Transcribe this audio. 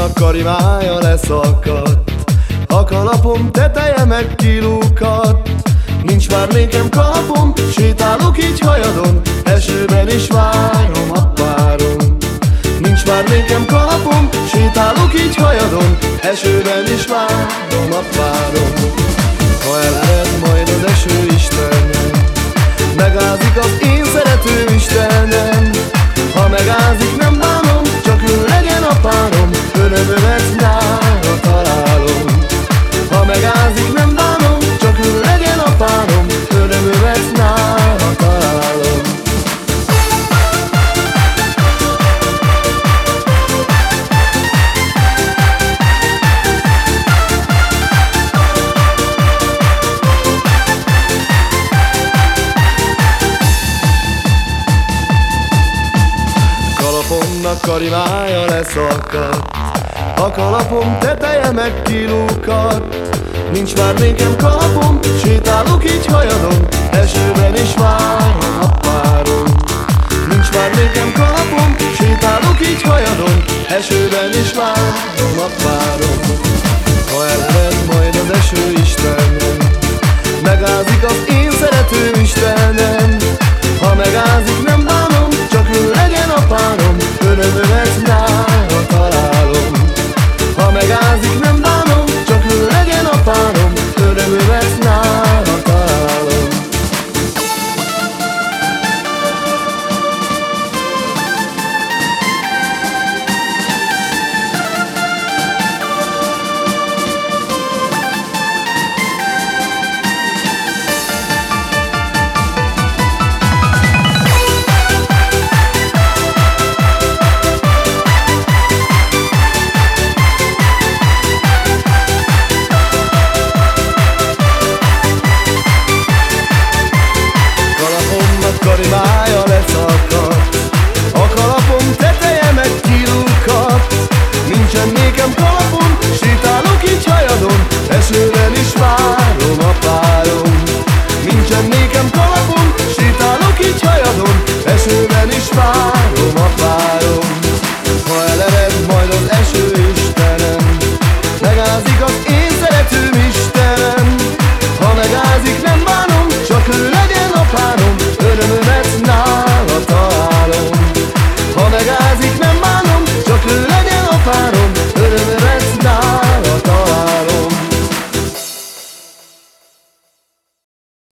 kalapomnak karimája leszakadt, a kalapom teteje meg kilúkadt. Nincs már nékem kalapom, sétálok így hajadon, esőben is várom a párom. Nincs már nékem kalapom, sétálok így hajadon, esőben is várom a párom. Ha elered majd az eső Istenem, megázik az én szerető Istenem. Ha megázik nem bánom, csak ő legyen a párom, örömömet nála találom. Ha megázik nem bánom, csak ő legyen a párom, örömömet nála találom. Kalapomnak karimája leszakadt, a kalapom teteje meg kilúkadt. Nincs már nékem kalapom, sétálok így hajadon, esőben is várom a párom. Nincs már nékem kalapom, sétálok így hajadon, esőben is várom a párom. Ha elered majd az eső Istenem, megázik az én szerető Istenem. Ha megázik nem bánom, csak ő legyen a párom, örömömet nála találom. Ha megázik nem bánom, csak ő legyen a párom, örömömet nála találom. Karimája leszakadt, a kalapom teteje meg kilúkadt. Nincsen nékem kalapom, sétálok így hajadon, esőben is várom a párom. Nincsen nékem kalapom, sétálok így hajadon, esőben is várom a párom.